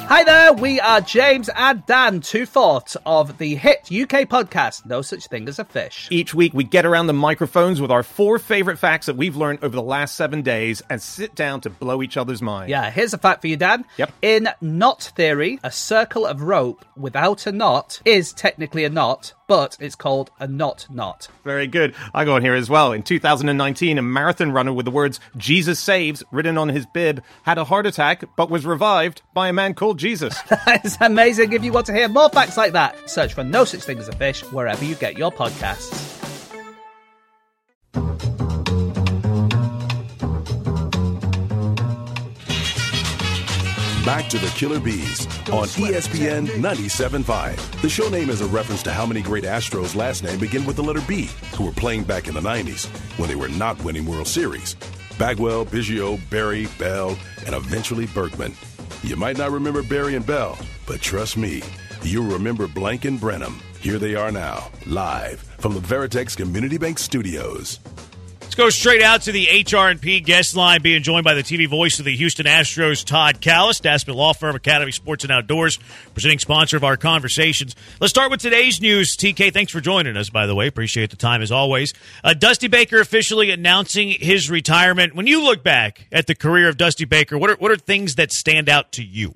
Hi there, we are James and Dan, two-fourths of the hit UK podcast, No Such Thing as a Fish. Each week we get around the microphones with our 4 favorite facts that we've learned over the last 7 days and sit down to blow each other's minds. Yeah, here's a fact for you, Dan. Yep. In knot theory, a circle of rope without a knot is technically a knot, but it's called a knot. Very good. I got on here as well. In 2019, a marathon runner with the words "Jesus saves" written on his bib had a heart attack, but was revived by a man called Jesus. That is amazing. If you want to hear more facts like that, search for No Such Thing as a Fish wherever you get your podcasts. Back to the Killer Bees on ESPN 97.5. The show name is a reference to how many great Astros' last name begin with the letter B, who were playing back in the 90s when they were not winning World Series. Bagwell, Biggio, Barry, Bell, and eventually Bergman. You might not remember Barry and Bell, but trust me, you'll remember Blank and Brenham. Here they are now, live from the Veritex Community Bank Studios. Let's go straight out to the HR&P guest line, being joined by the TV voice of the Houston Astros, Todd Callis, Daspit Law Firm, Academy Sports and Outdoors, presenting sponsor of our conversations. Let's start with today's news. TK, thanks for joining us, by the way. Appreciate the time, as always. Dusty Baker officially announcing his retirement. When you look back at the career of Dusty Baker, what are things that stand out to you?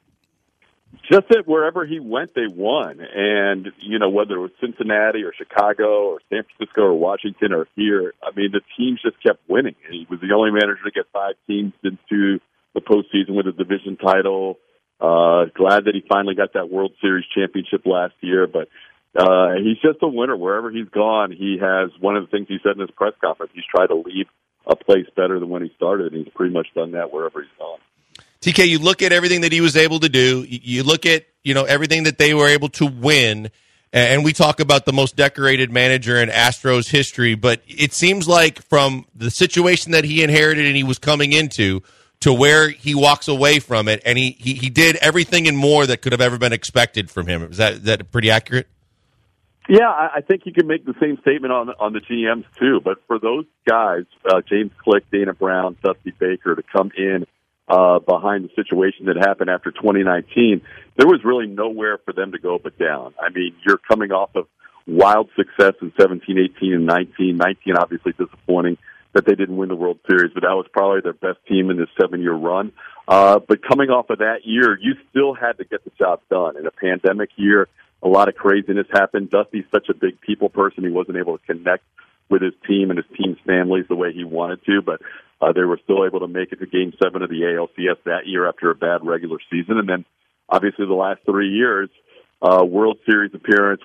Just that wherever he went, they won. And, you know, whether it was Cincinnati or Chicago or San Francisco or Washington or here, I mean, the teams just kept winning. And he was the only manager to get 5 teams into the postseason with a division title. Glad that he finally got that World Series championship last year. But he's just a winner. Wherever he's gone, he has one of the things he said in his press conference, he's tried to leave a place better than when he started, and he's pretty much done that wherever he's gone. TK, you look at everything that he was able to do. You look at, everything that they were able to win, and we talk about the most decorated manager in Astros history, but it seems like from the situation that he inherited and he was coming into to where he walks away from it, and he did everything and more that could have ever been expected from him. Is that pretty accurate? Yeah, I think you can make the same statement on the GMs too, but for those guys, James Click, Dana Brown, Dusty Baker, to come in behind the situation that happened after 2019, there was really nowhere for them to go but down. I mean, you're coming off of wild success in 17, 18, and 19. 19 obviously disappointing that they didn't win the World Series, but that was probably their best team in this 7-year run. But coming off of that year, you still had to get the job done. In a pandemic year, a lot of craziness happened. Dusty's such a big people person, he wasn't able to connect with his team and his team's families the way he wanted to, but they were still able to make it to Game 7 of the ALCS that year after a bad regular season. And then, obviously, the last 3 years, World Series appearance,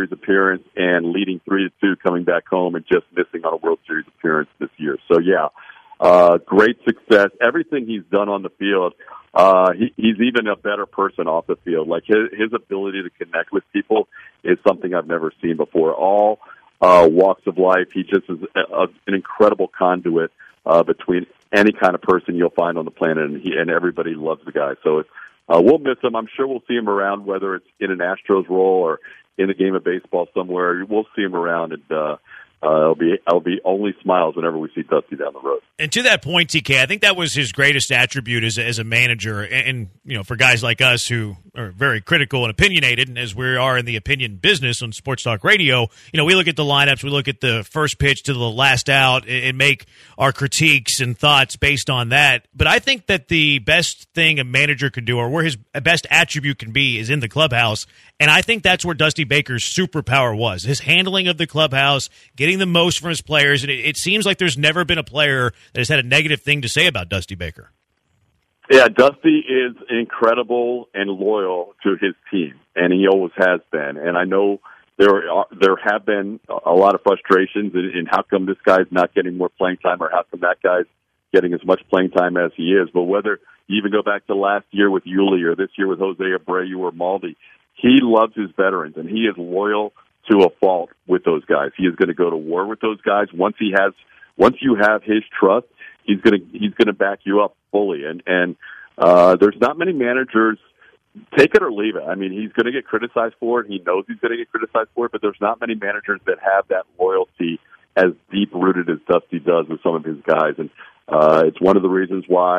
and leading 3-2 coming back home and just missing on a World Series appearance this year. So, yeah, great success. Everything he's done on the field, he's even a better person off the field. Like, his ability to connect with people is something I've never seen before. All walks of life. He just is an incredible conduit between any kind of person you'll find on the planet, and everybody loves the guy. So we'll miss him. I'm sure we'll see him around, whether it's in an Astros role or in a game of baseball somewhere. We'll see him around, and it'll be only smiles whenever we see Dusty down the road. And to that point, TK, I think that was his greatest attribute as a manager. And for guys like us who are very critical and opinionated, and as we are in the opinion business on Sports Talk Radio, we look at the lineups, we look at the first pitch to the last out, and make our critiques and thoughts based on that. But I think that the best thing a manager can do, or where his best attribute can be, is in the clubhouse. And I think that's where Dusty Baker's superpower was, his handling of the clubhouse, getting the most from his players. And it seems like there's never been a player that has had a negative thing to say about Dusty Baker. Yeah, Dusty is incredible and loyal to his team, and he always has been. And I know there have been a lot of frustrations in how come this guy's not getting more playing time, or how come that guy's getting as much playing time as he is. But whether you even go back to last year with Yuli or this year with Jose Abreu or Maldi, he loves his veterans, and he is loyal to a fault with those guys. He is going to go to war with those guys. Once you have his trust, he's going to back you up fully. And there's not many managers, take it or leave it. I mean, he's going to get criticized for it. He knows he's going to get criticized for it, but there's not many managers that have that loyalty as deep-rooted as Dusty does with some of his guys. And it's one of the reasons why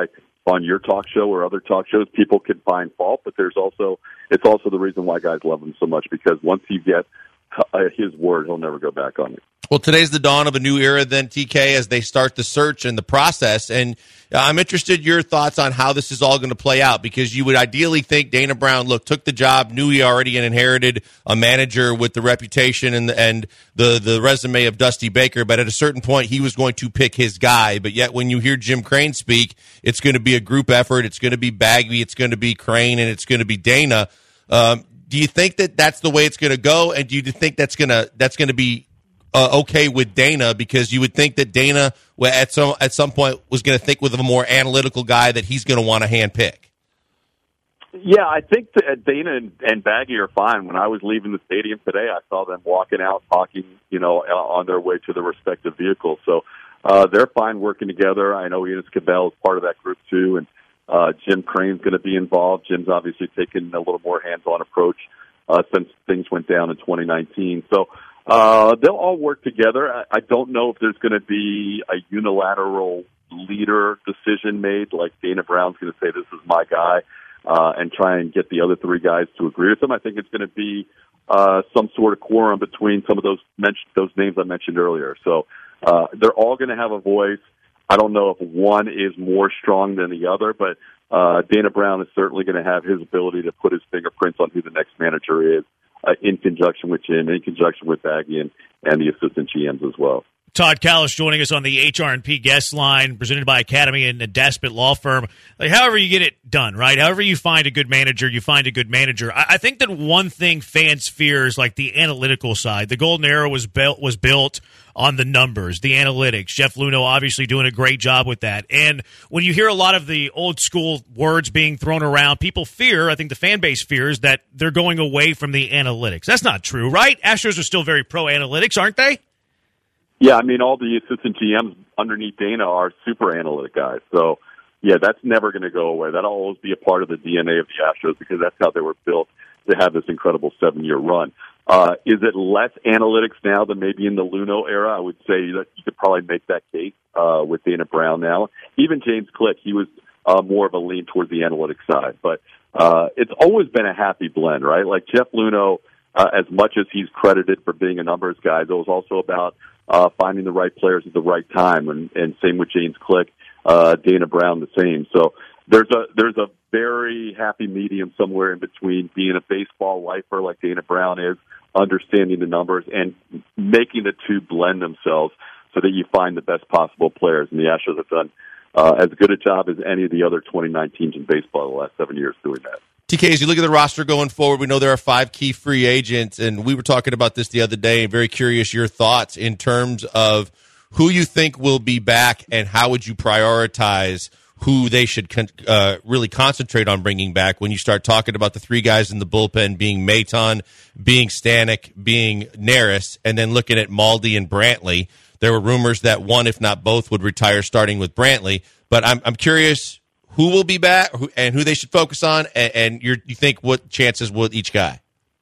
on your talk show or other talk shows, people can find fault, but it's also the reason why guys love him so much, because once you get his word, he'll never go back on it. Well, today's the dawn of a new era then, TK, as they start the search and the process. And I'm interested in your thoughts on how this is all going to play out, because you would ideally think Dana Brown, took the job, knew he already inherited a manager with the reputation and the resume of Dusty Baker, but at a certain point he was going to pick his guy. But yet when you hear Jim Crane speak, it's going to be a group effort. It's going to be Bagby, it's going to be Crane, and it's going to be Dana. Do you think that that's the way it's going to go? And do you think that's going to be okay with Dana, because you would think that Dana at some point was going to think with a more analytical guy that he's going to want to handpick? Yeah, I think that Dana and Baggy are fine. When I was leaving the stadium today, I saw them walking out, talking, on their way to their respective vehicles. So they're fine working together. I know Enos Cabell is part of that group too, and Jim Crane's going to be involved. Jim's obviously taken a little more hands-on approach since things went down in 2019. So they'll all work together. I don't know if there's going to be a unilateral leader decision made, like Dana Brown's going to say, this is my guy, and try and get the other three guys to agree with him. I think it's going to be some sort of quorum between some of those names I mentioned earlier. So they're all going to have a voice. I don't know if one is more strong than the other, but Dana Brown is certainly going to have his ability to put his fingerprints on who the next manager is, in conjunction with Jim, in conjunction with Baggy and the assistant GMs as well. Todd Callis joining us on the HR&P guest line, presented by Academy and the Daspit Law Firm. However you get it done, right? However you find a good manager, you find a good manager. I think that one thing fans fear is the analytical side. The Golden Era was built on the numbers, the analytics. Jeff Luhnow obviously doing a great job with that. And when you hear a lot of the old school words being thrown around, people fear, I think the fan base fears, that they're going away from the analytics. That's not true, right? Astros are still very pro analytics, aren't they? Yeah, I mean, all the assistant GMs underneath Dana are super analytic guys. So, yeah, that's never going to go away. That'll always be a part of the DNA of the Astros, because that's how they were built to have this incredible 7-year run. Is it less analytics now than maybe in the Luhnow era? I would say that you could probably make that case with Dana Brown now. Even James Click, he was more of a lean towards the analytics side. But it's always been a happy blend, right? Like Jeff Luhnow, as much as he's credited for being a numbers guy, it was also about finding the right players at the right time, and same with James Click, Dana Brown the same. So there's a very happy medium somewhere in between being a baseball lifer like Dana Brown is, understanding the numbers, and making the two blend themselves so that you find the best possible players. And the Astros have done as good a job as any of the other 29 teams in baseball the last 7 years doing that. TK, as you look at the roster going forward, we know there are 5 key free agents, and we were talking about this the other day. Very curious your thoughts in terms of who you think will be back, and how would you prioritize who they should really concentrate on bringing back when you start talking about the 3 guys in the bullpen being Maton, being Stanek, being Neris, and then looking at Maldi and Brantley. There were rumors that one, if not both, would retire starting with Brantley, but I'm curious who will be back and who they should focus on, and you think what chances with each guy?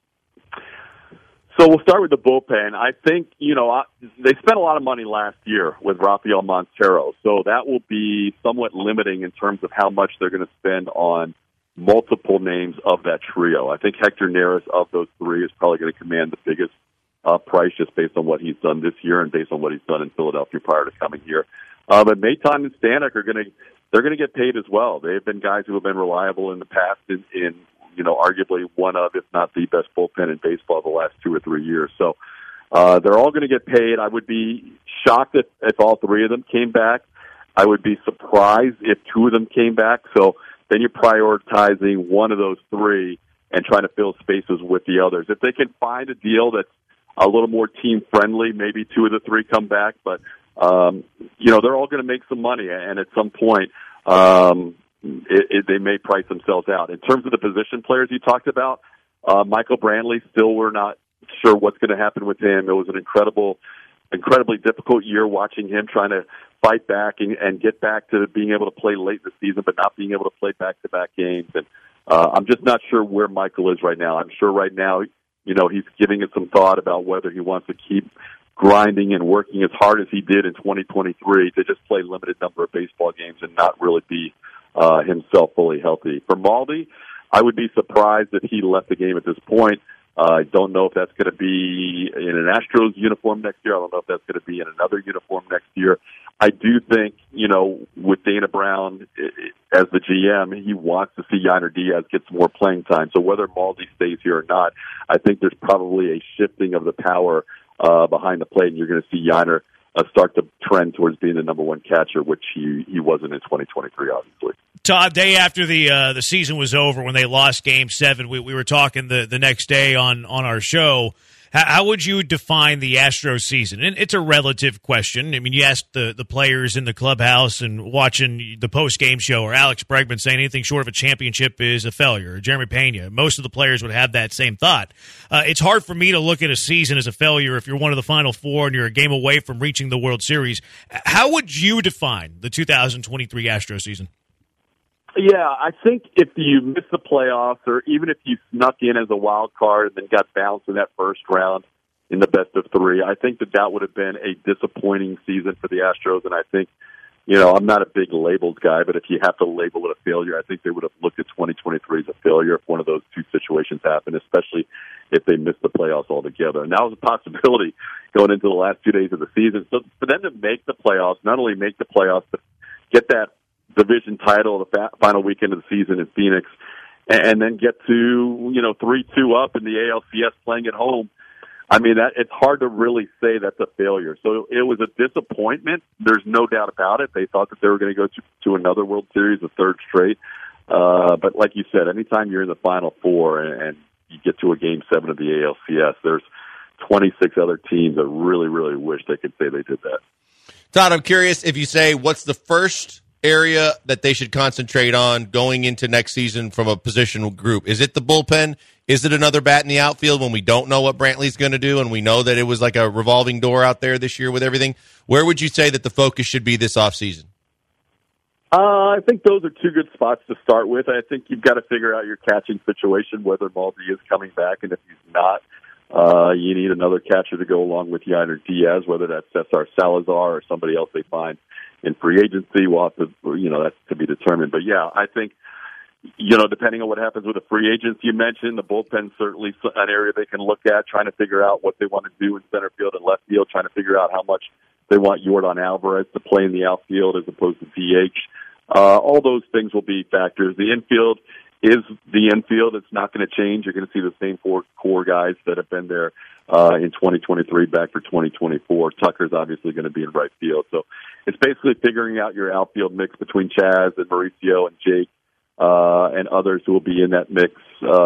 So we'll start with the bullpen. I think, they spent a lot of money last year with Rafael Montero, so that will be somewhat limiting in terms of how much they're going to spend on multiple names of that trio. I think Hector Neris of those 3 is probably going to command the biggest price, just based on what he's done this year and based on what he's done in Philadelphia prior to coming here. But Maton and Stanek they're going to get paid as well. They've been guys who have been reliable in the past in arguably one of, if not the best bullpen in baseball the last 2 or 3 years. So they're all going to get paid. I would be shocked if all 3 of them came back. I would be surprised if 2 of them came back. So then you're prioritizing one of those 3 and trying to fill spaces with the others. If they can find a deal that's a little more team-friendly, maybe 2 of the 3 come back. But, they're all going to make some money, and at some point they may price themselves out. In terms of the position players you talked about, Michael Brantley, still we're not sure what's going to happen with him. It was an incredibly difficult year watching him trying to fight back and get back to being able to play late in the season, but not being able to play back-to-back games. And I'm just not sure where Michael is right now. I'm sure right now, he's giving it some thought about whether he wants to keep grinding and working as hard as he did in 2023 to just play limited number of baseball games and not really be himself fully healthy. For Maldi, I would be surprised if he left the game at this point. I don't know if that's going to be in an Astros uniform next year. I don't know if that's going to be in another uniform next year. I do think, with Dana Brown as the GM, he wants to see Yainer Diaz get some more playing time. So whether Maldi stays here or not, I think there's probably a shifting of the power behind the plate, and you're going to see Yainer start to trend towards being the number one catcher, which he wasn't in 2023, obviously. Todd, day after the season was over, when they lost Game 7, we were talking the next day on our show. How would you define the Astros season? And it's a relative question. I mean, you asked the players in the clubhouse and watching the post-game show, or Alex Bregman saying anything short of a championship is a failure, or Jeremy Pena. Most of the players would have that same thought. It's hard for me to look at a season as a failure if you're one of the Final Four and you're a game away from reaching the World Series. How would you define the 2023 Astros season? Yeah, I think if you miss the playoffs, or even if you snuck in as a wild card and then got bounced in that first round in the best of three, I think that would have been a disappointing season for the Astros. And I think, I'm not a big labeled guy, but if you have to label it a failure, I think they would have looked at 2023 as a failure if one of those two situations happened, especially if they missed the playoffs altogether. And that was a possibility going into the last 2 days of the season. So for them to make the playoffs, not only make the playoffs, but get that division title the final weekend of the season in Phoenix, and then get to 3-2 up in the ALCS playing at home. I mean, it's hard to really say that's a failure. So it was a disappointment. There's no doubt about it. They thought that they were going to go to another World Series, a third straight. But like you said, anytime you're in the Final Four and you get to a Game 7 of the ALCS, there's 26 other teams that really, really wish they could say they did that. Todd, I'm curious if you say what's the first area that they should concentrate on going into next season from a positional group? Is it the bullpen? Is it another bat in the outfield when we don't know what Brantley's going to do and we know that it was like a revolving door out there this year with everything? Where would you say that the focus should be this offseason? I think those are two good spots to start with. I think you've got to figure out your catching situation, whether Maldi is coming back, and if he's not, you need another catcher to go along with Yainer Diaz, whether that's Cesar Salazar or somebody else they find in free agency. We'll have to, that's to be determined. But yeah, I think, depending on what happens with the free agents you mentioned, the bullpen certainly an area they can look at, trying to figure out what they want to do in center field and left field, trying to figure out how much they want Yordan Alvarez to play in the outfield as opposed to DH. All those things will be factors. The infield is the infield. It's not going to change. You're going to see the same four core guys that have been there in 2023 back for 2024. Tucker's obviously going to be in right field. So it's basically figuring out your outfield mix between Chaz and Mauricio and Jake and others who will be in that mix,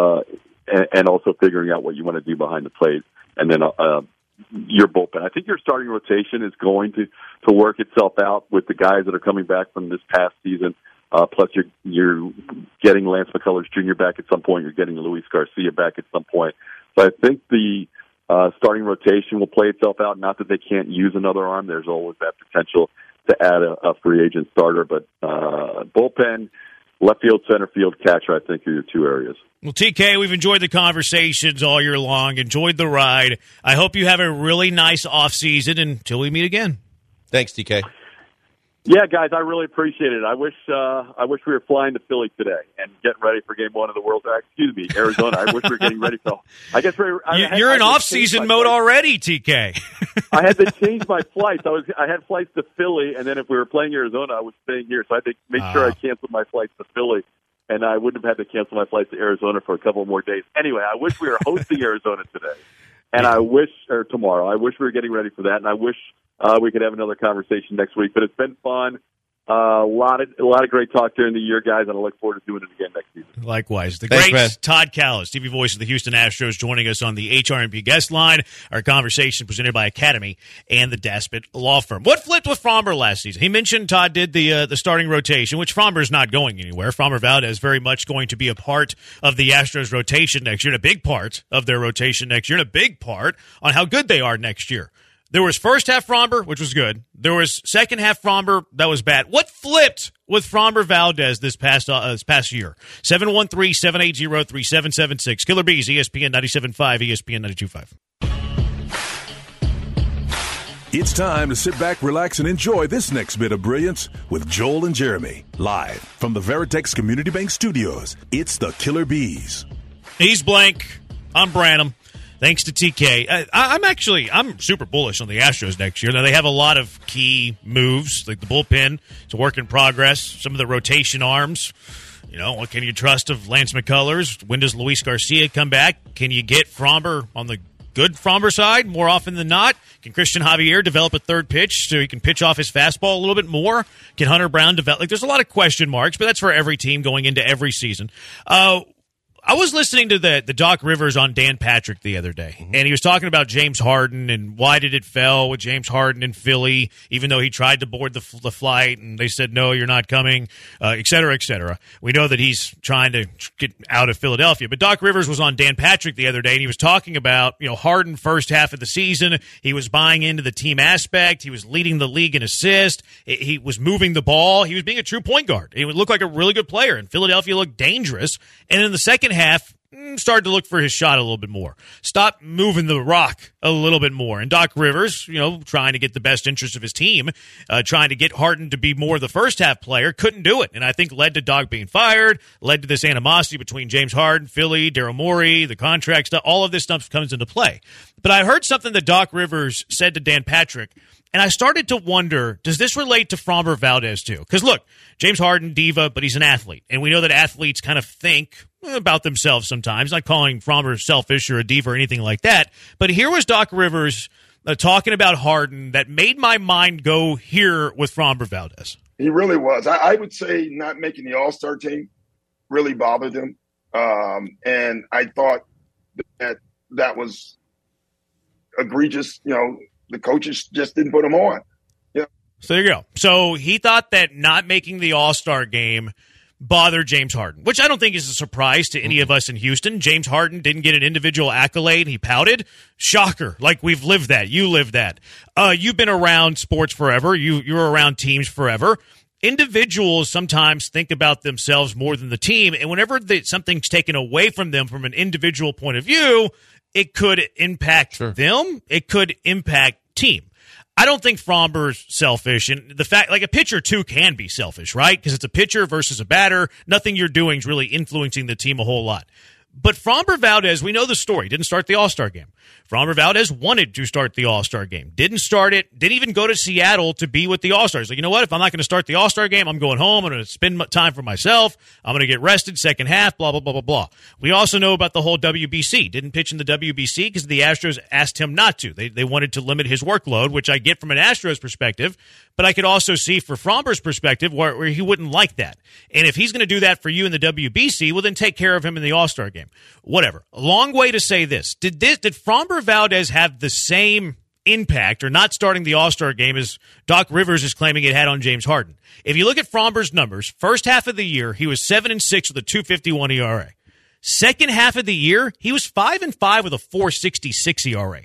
and also figuring out what you want to do behind the plate. And then your bullpen. I think your starting rotation is going to work itself out with the guys that are coming back from this past season. Plus, you're getting Lance McCullers Jr. back at some point. You're getting Luis Garcia back at some point. So I think the starting rotation will play itself out. Not that they can't use another arm. There's always that potential to add a free agent starter. But bullpen, left field, center field, catcher, I think are your two areas. Well, TK, we've enjoyed the conversations all year long, enjoyed the ride. I hope you have a really nice offseason until we meet again. Thanks, TK. Yeah, guys, I really appreciate it. I wish we were flying to Philly today and getting ready for Game 1 of the World. Arizona. I wish we were getting ready for. I guess you're in off-season mode already, TK. I had to change my flights. I had flights to Philly, and then if we were playing Arizona, I was staying here. So I had to make sure I canceled my flights to Philly, and I wouldn't have had to cancel my flights to Arizona for a couple more days. Anyway, I wish we were hosting Arizona today, and tomorrow. I wish we were getting ready for that, and I wish we could have another conversation next week. But it's been fun. A lot of great talk during the year, guys, and I look forward to doing it again next season. Likewise. Thanks, great man. Todd Kalas, TV voice of the Houston Astros, joining us on the HRMP guest line. Our conversation presented by Academy and the Daspit Law Firm. What flipped with Framber last season? He mentioned Todd did the starting rotation, which Framber's not going anywhere. Framber Valdez very much going to be a part of the Astros rotation next year, and a big part of their rotation next year, and a big part on how good they are next year. There was first half Framber, which was good. There was second half Framber, that was bad. What flipped with Framber Valdez this past year? 713-780-3776. Killer Bees, ESPN 97.5, ESPN 92.5. It's time to sit back, relax, and enjoy this next bit of brilliance with Joel and Jeremy. Live from the Veritex Community Bank Studios, it's the Killer Bees. He's Blank. I'm Branham. Thanks to TK. I'm super bullish on the Astros next year. Now, they have a lot of key moves, like the bullpen. It's a work in progress. Some of the rotation arms. You know, what can you trust of Lance McCullers? When does Luis Garcia come back? Can you get Fromber on the good Fromber side more often than not? Can Christian Javier develop a third pitch so he can pitch off his fastball a little bit more? Can Hunter Brown develop? Like, there's a lot of question marks, but that's for every team going into every season. I was listening to the Doc Rivers on Dan Patrick the other day, and he was talking about James Harden and why did it fail with James Harden in Philly, even though he tried to board the flight and they said, no, you're not coming, et cetera, et cetera. We know that he's trying to get out of Philadelphia. But Doc Rivers was on Dan Patrick the other day, and he was talking about, you know, Harden first half of the season. He was buying into the team aspect. He was leading the league in assist. He was moving the ball. He was being a true point guard. He would look like a really good player, and Philadelphia looked dangerous. And in the second half, started to look for his shot a little bit more. Stop moving the rock a little bit more. And Doc Rivers, you know, trying to get the best interest of his team, trying to get Harden to be more the first half player, couldn't do it. And I think led to Doc being fired, led to this animosity between James Harden, Philly, Daryl Morey, the contract stuff. All of this stuff comes into play. But I heard something that Doc Rivers said to Dan Patrick, and I started to wonder, does this relate to Framber Valdez too? Because look, James Harden, diva, but he's an athlete. And we know that athletes kind of think about themselves sometimes, not calling Framber selfish or a diva or anything like that. But here was Doc Rivers talking about Harden that made my mind go here with Framber Valdez. He really was. I would say not making the All-Star team really bothered him. And I thought that was egregious. You know, the coaches just didn't put him on. Yeah. So there you go. So he thought that not making the All-Star game bothered James Harden, which I don't think is a surprise to any of us in Houston. James Harden didn't get an individual accolade. He pouted. Shocker. Like, we've lived that. You lived that. You've been around sports forever. You're around teams forever. Individuals sometimes think about themselves more than the team, and whenever something's taken away from them from an individual point of view, it could impact them. It could impact team. I don't think Framber's selfish, and the fact, like, a pitcher too can be selfish, right? Because it's a pitcher versus a batter. Nothing you're doing is really influencing the team a whole lot. But Framber Valdez, we know the story, didn't start the All-Star game. Framber Valdez wanted to start the All-Star game. Didn't start it. Didn't even go to Seattle to be with the All-Stars. Like, you know what? If I'm not going to start the All-Star game, I'm going home. I'm going to spend time for myself. I'm going to get rested second half, blah, blah, blah, blah, blah. We also know about the whole WBC. Didn't pitch in the WBC because the Astros asked him not to. They wanted to limit his workload, which I get from an Astros perspective. But I could also see for Framber's perspective where he wouldn't like that. And if he's going to do that for you in the WBC, well, then take care of him in the All-Star game. Whatever. A long way to say this. Did Framber Valdez have the same impact or not starting the All-Star game as Doc Rivers is claiming it had on James Harden? If you look at Framber's numbers, first half of the year, he was 7-6 with a 2.51 ERA. Second half of the year, he was 5-5 with a 4.66 ERA.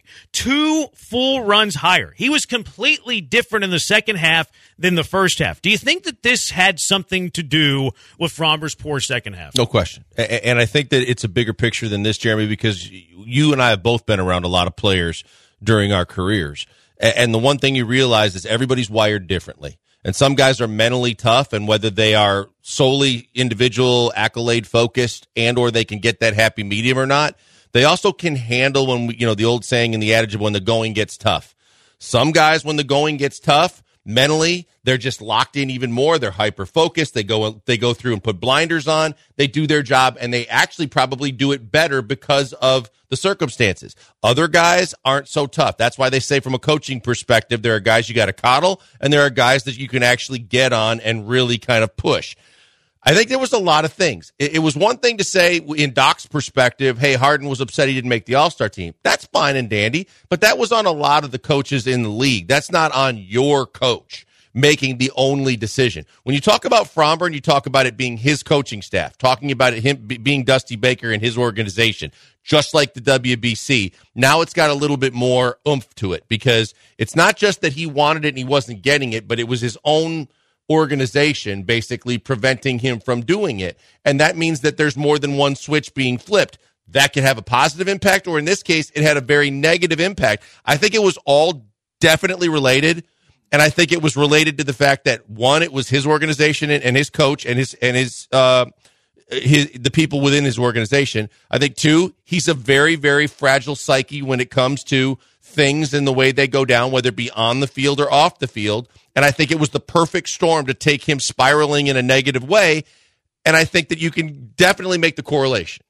2 full runs higher. He was completely different in the second half than the first half. Do you think that this had something to do with Framber's poor second half? No question. And I think that it's a bigger picture than this, Jeremy, because you and I have both been around a lot of players during our careers. And the one thing you realize is everybody's wired differently. And some guys are mentally tough, and whether they are solely individual accolade focused and or they can get that happy medium or not, they also can handle when the old saying and the adage of when the going gets tough. Some guys, when the going gets tough, mentally, they're just locked in even more. They're hyper focused. They go through and put blinders on. They do their job, and they actually probably do it better because of the circumstances. Other guys aren't so tough. That's why they say from a coaching perspective, there are guys you got to coddle, and there are guys that you can actually get on and really kind of push. I think there was a lot of things. It was one thing to say in Doc's perspective, hey, Harden was upset he didn't make the All-Star team. That's fine and dandy, but that was on a lot of the coaches in the league. That's not on your coach making the only decision. When you talk about Framber and you talk about it being his coaching staff, talking about it him being Dusty Baker and his organization, just like the WBC, now it's got a little bit more oomph to it because it's not just that he wanted it and he wasn't getting it, but it was his own organization basically preventing him from doing it. And that means that there's more than one switch being flipped. That could have a positive impact, or in this case, it had a very negative impact. I think it was all definitely related. And I think it was related to the fact that, one, it was his organization and his coach and the people within his organization. I think, two, he's a very, very fragile psyche when it comes to things and the way they go down, whether it be on the field or off the field. And I think it was the perfect storm to take him spiraling in a negative way. And I think that you can definitely make the correlation.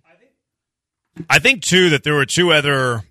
I think, too, that there were two other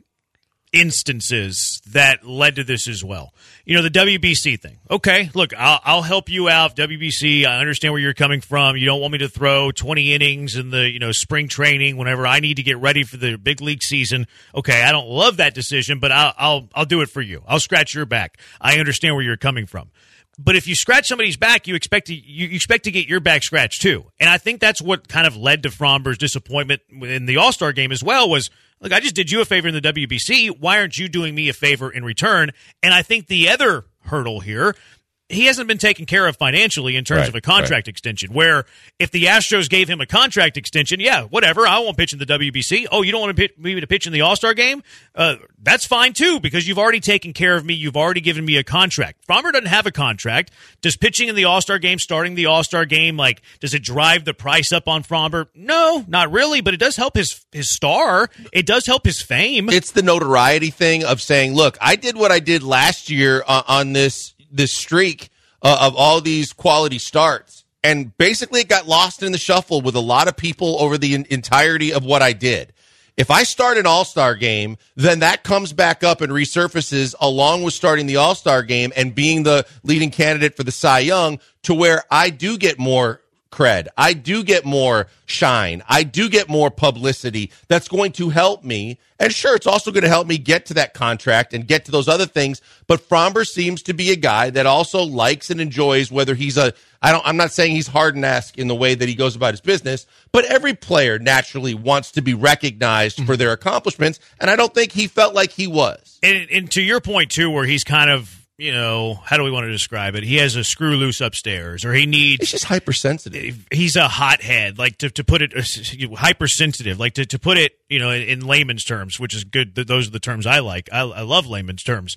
instances that led to this as well. You know, the WBC thing. Okay, look, I'll help you out, WBC. I understand where you're coming from. You don't want me to throw 20 innings in the, spring training whenever I need to get ready for the big league season. Okay, I don't love that decision, but I'll do it for you. I'll scratch your back. I understand where you're coming from. But if you scratch somebody's back, you expect to get your back scratched too. And I think that's what kind of led to Fromber's disappointment in the All-Star game as well was, look, I just did you a favor in the WBC. Why aren't you doing me a favor in return? And I think the other hurdle here, he hasn't been taken care of financially in terms of a contract extension, where if the Astros gave him a contract extension, yeah, whatever, I won't pitch in the WBC. Oh, you don't want me to pitch in the All-Star game? That's fine, too, because you've already taken care of me. You've already given me a contract. Fromber doesn't have a contract. Does pitching in the All-Star game, starting the All-Star game, does it drive the price up on Fromber? No, not really, but it does help his star. It does help his fame. It's the notoriety thing of saying, look, I did what I did last year on this streak of all these quality starts. And basically it got lost in the shuffle with a lot of people over the entirety of what I did. If I start an All-Star game, then that comes back up and resurfaces along with starting the All-Star game and being the leading candidate for the Cy Young, to where I do get more cred. I do get more shine. I do get more publicity. That's going to help me. And sure, it's also going to help me get to that contract and get to those other things. But Fromber seems to be a guy that also likes and enjoys, whether he's I'm not saying he's Harden-esque in the way that he goes about his business, but every player naturally wants to be recognized for their accomplishments. And I don't think he felt like he was. And to your point, too, where he's kind of, how do we want to describe it? He has a screw loose upstairs, or he needs... He's just hypersensitive. He's a hothead, to put it, hypersensitive, to put it, in layman's terms, which is good. Those are the terms I like. I love layman's terms.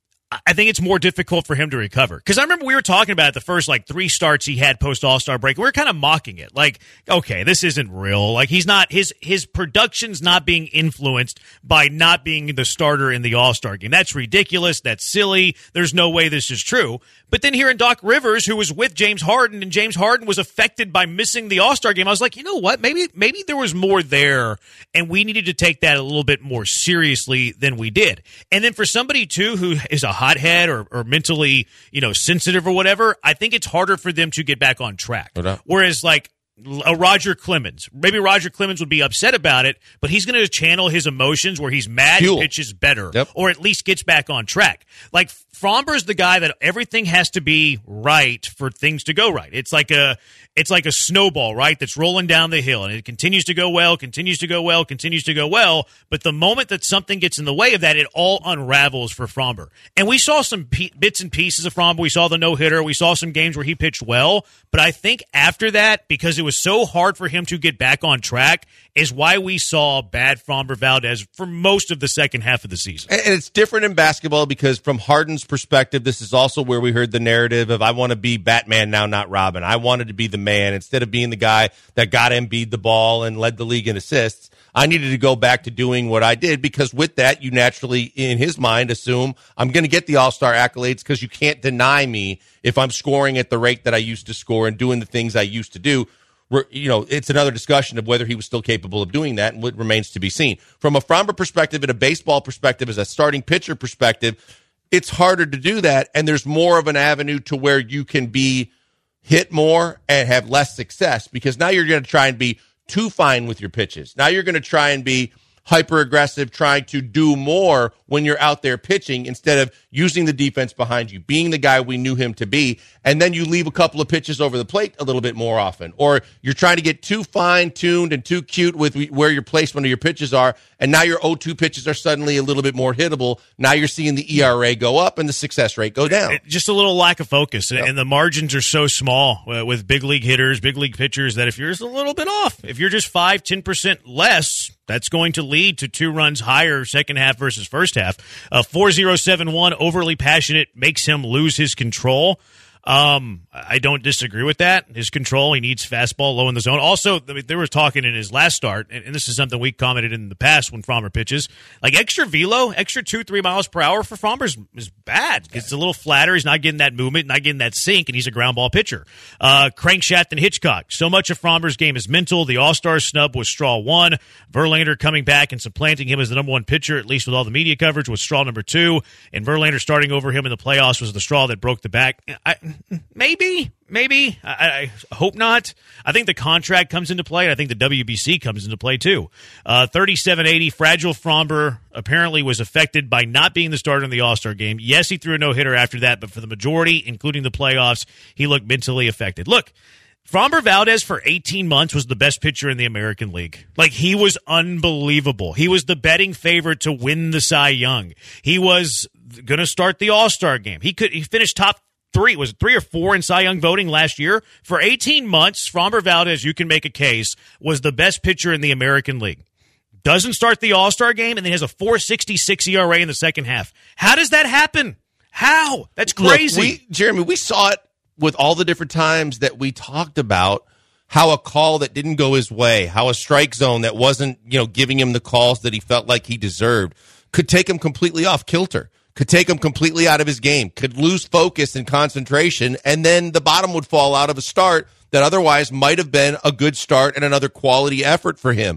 I think it's more difficult for him to recover. Because I remember we were talking about the first 3 starts he had post All-Star break. We were kind of mocking it. Okay, this isn't real. He's not, his production's not being influenced by not being the starter in the All-Star game. That's ridiculous. That's silly. There's no way this is true. But then hearing Doc Rivers, who was with James Harden, and James Harden was affected by missing the All-Star game, I was like, you know what? Maybe there was more there, and we needed to take that a little bit more seriously than we did. And then for somebody, too, who is a hothead or mentally, sensitive or whatever, I think it's harder for them to get back on track. Whereas, a Roger Clemens. Maybe Roger Clemens would be upset about it, but he's going to channel his emotions where he's mad and pitches better, or at least gets back on track. Fromber's the guy that everything has to be right for things to go right. It's like a snowball, right, that's rolling down the hill, and it continues to go well, continues to go well, continues to go well, but the moment that something gets in the way of that, it all unravels for Fromber. And we saw some bits and pieces of Fromber. We saw the no-hitter. We saw some games where he pitched well, but I think after that, because it was so hard for him to get back on track, is why we saw bad Fromber Valdez for most of the second half of the season. And it's different in basketball because from Harden's perspective, this is also where we heard the narrative of, I want to be Batman now, not Robin. I wanted to be the man. Instead of being the guy that got Embiid the ball and led the league in assists, I needed to go back to doing what I did, because with that, you naturally, in his mind, assume I'm going to get the All-Star accolades because you can't deny me if I'm scoring at the rate that I used to score and doing the things I used to do. It's another discussion of whether he was still capable of doing that, and what remains to be seen. From a Fromber perspective and a baseball perspective, as a starting pitcher perspective, it's harder to do that, and there's more of an avenue to where you can be hit more and have less success, because now you're going to try and be too fine with your pitches. Now you're going to try and be hyper aggressive, trying to do more when you're out there pitching instead of using the defense behind you, being the guy we knew him to be. And then you leave a couple of pitches over the plate a little bit more often, or you're trying to get too fine tuned and too cute with where your placement of your pitches are. And now your 0-2 pitches are suddenly a little bit more hittable. Now you're seeing the ERA go up and the success rate go down. Just a little lack of focus. Yep. And the margins are so small with big league hitters, big league pitchers, that if you're just a little bit off, if you're just 5-10% less, That's going to lead to 2 runs higher second half versus first half. 4.071, overly passionate, makes him lose his control. I don't disagree with that. His control, he needs fastball low in the zone. Also, I mean, they were talking in his last start, and this is something we commented in the past when Framber pitches, like extra velo, extra 2-3 miles per hour for Framber is bad. It's a little flatter. He's not getting that movement, not getting that sink, and he's a ground ball pitcher. Crankshaft and Hitchcock. So much of Framber's game is mental. The All-Star snub was straw 1. Verlander coming back and supplanting him as the number 1 pitcher, at least with all the media coverage, was straw number 2. And Verlander starting over him in the playoffs was the straw that broke the back. Maybe. I hope not. I think the contract comes into play, and I think the WBC comes into play too. 37-80, fragile Framber apparently was affected by not being the starter in the All-Star game. Yes, he threw a no-hitter after that, but for the majority, including the playoffs, he looked mentally affected. Look, Framber Valdez for 18 months was the best pitcher in the American League. Like, he was unbelievable. He was the betting favorite to win the Cy Young. He was going to start the All-Star game. He finished top 3, was it 3 or 4 in Cy Young voting last year? For 18 months, Framber Valdez, you can make a case, was the best pitcher in the American League. Doesn't start the All-Star game, and then has a 4.66 ERA in the second half. How does that happen? How? That's crazy. Look, Jeremy, we saw it with all the different times that we talked about how a call that didn't go his way, how a strike zone that wasn't, giving him the calls that he felt like he deserved could take him completely off kilter. Could take him completely out of his game, could lose focus and concentration, and then the bottom would fall out of a start that otherwise might have been a good start and another quality effort for him.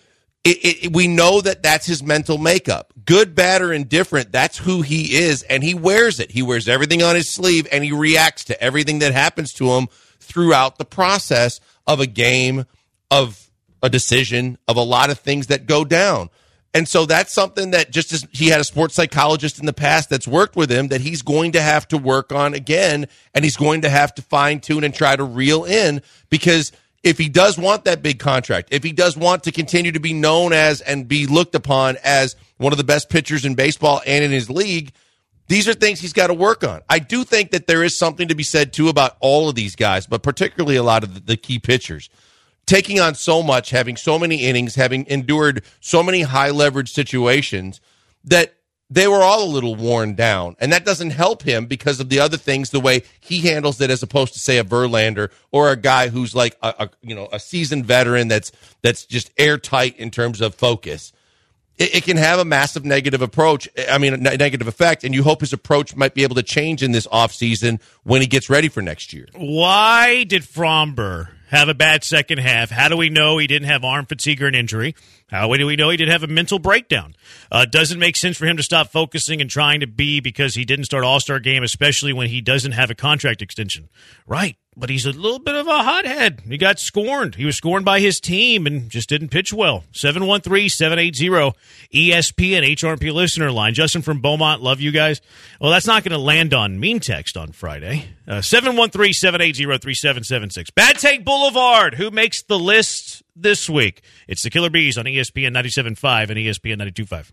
We know that that's his mental makeup. Good, bad, or indifferent, that's who he is, and he wears it. He wears everything on his sleeve, and he reacts to everything that happens to him throughout the process of a game, of a decision, of a lot of things that go down. And so that's something that, just as he had a sports psychologist in the past that's worked with him, that he's going to have to work on again, and he's going to have to fine-tune and try to reel in, because if he does want that big contract, if he does want to continue to be known as and be looked upon as one of the best pitchers in baseball and in his league, these are things he's got to work on. I do think that there is something to be said, too, about all of these guys, but particularly a lot of the key pitchers. Taking on so much, having so many innings, having endured so many high-leverage situations, that they were all a little worn down. And that doesn't help him because of the other things, the way he handles it, as opposed to, say, a Verlander or a guy who's like a seasoned veteran that's just airtight in terms of focus. It can have a massive negative effect, and you hope his approach might be able to change in this offseason when he gets ready for next year. Why did Framber have a bad second half? How do we know he didn't have arm fatigue or an injury? How do we know he didn't have a mental breakdown? Doesn't make sense for him to stop focusing and trying to be because he didn't start All-Star game, especially when he doesn't have a contract extension. Right, but he's a little bit of a hothead. He got scorned. He was scorned by his team and just didn't pitch well. 713-780-ESPN HRP listener line. Justin from Beaumont, love you guys. Well, that's not going to land on mean text on Friday. 713-780-3776. Bad Take Boulevard. Who makes the list this week? It's the Killer Bees on ESPN 97.5 and ESPN 92.5.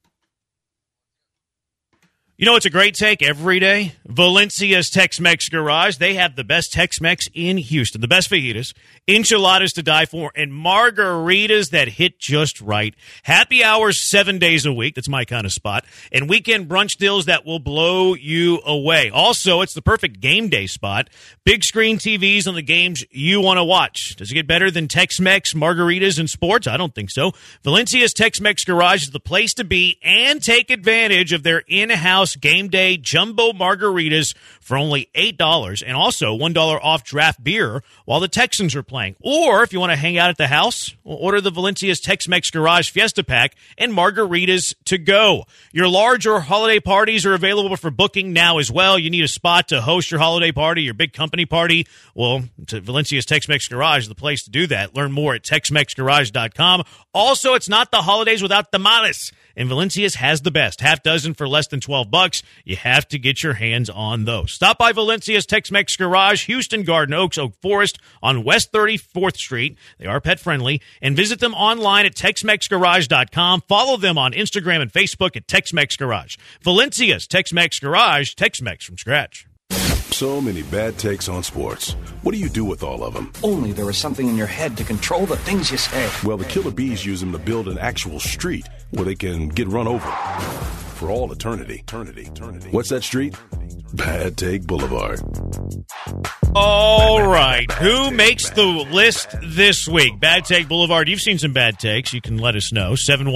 You know, it's a great take every day. Valencia's Tex-Mex Garage. They have the best Tex-Mex in Houston. The best fajitas, enchiladas to die for, and margaritas that hit just right. Happy hours 7 days a week. That's my kind of spot. And weekend brunch deals that will blow you away. Also, it's the perfect game day spot. Big screen TVs on the games you want to watch. Does it get better than Tex-Mex, margaritas, and sports? I don't think so. Valencia's Tex-Mex Garage is the place to be, and take advantage of their in-house game day jumbo margaritas for only $8, and also $1 off draft beer while the Texans are playing. Or if you want to hang out at the house, order the Valencia's Tex-Mex Garage Fiesta Pack and margaritas to go. Your large or holiday parties are available for booking now as well. You need a spot to host your holiday party, your big company party. Well, Valencia's Tex-Mex Garage is the place to do that. Learn more at TexMexGarage.com. Also, it's not the holidays without tamales. And Valencia's has the best. Half dozen for less than $12. You have to get your hands on those. Stop by Valencia's Tex-Mex Garage, Houston, Garden Oaks, Oak Forest on West 34th Street. They are pet friendly. And visit them online at TexMexGarage.com. Follow them on Instagram and Facebook at Tex-Mex Garage. Valencia's Tex-Mex Garage, Tex-Mex from scratch. So many bad takes on sports. What do you do with all of them? Only there is something in your head to control the things you say. Well, the Killer Bees use them to build an actual street where they can get run over for all eternity. What's that street? Bad Take Boulevard. All right. Who makes the list this week? Bad Take Boulevard. You've seen some bad takes. You can let us know.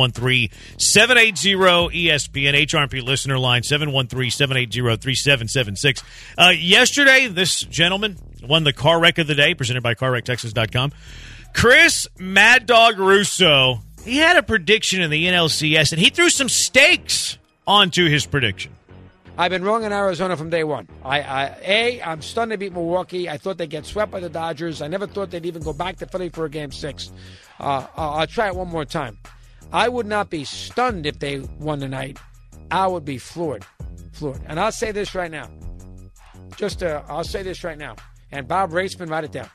713-780-ESPN. HRP listener line, 713-780-3776. Yesterday, this gentleman won the car wreck of the day, presented by CarWreckTexas.com. Chris Mad Dog Russo, he had a prediction in the NLCS, and he threw some stakes onto his prediction. I've been wrong in Arizona from day one. I'm stunned they beat Milwaukee. I thought they'd get swept by the Dodgers. I never thought they'd even go back to Philly for a Game 6. I'll try it one more time. I would not be stunned if they won tonight. I would be floored. And I'll say this right now. I'll say this right now. And Bob Raceman, write it down.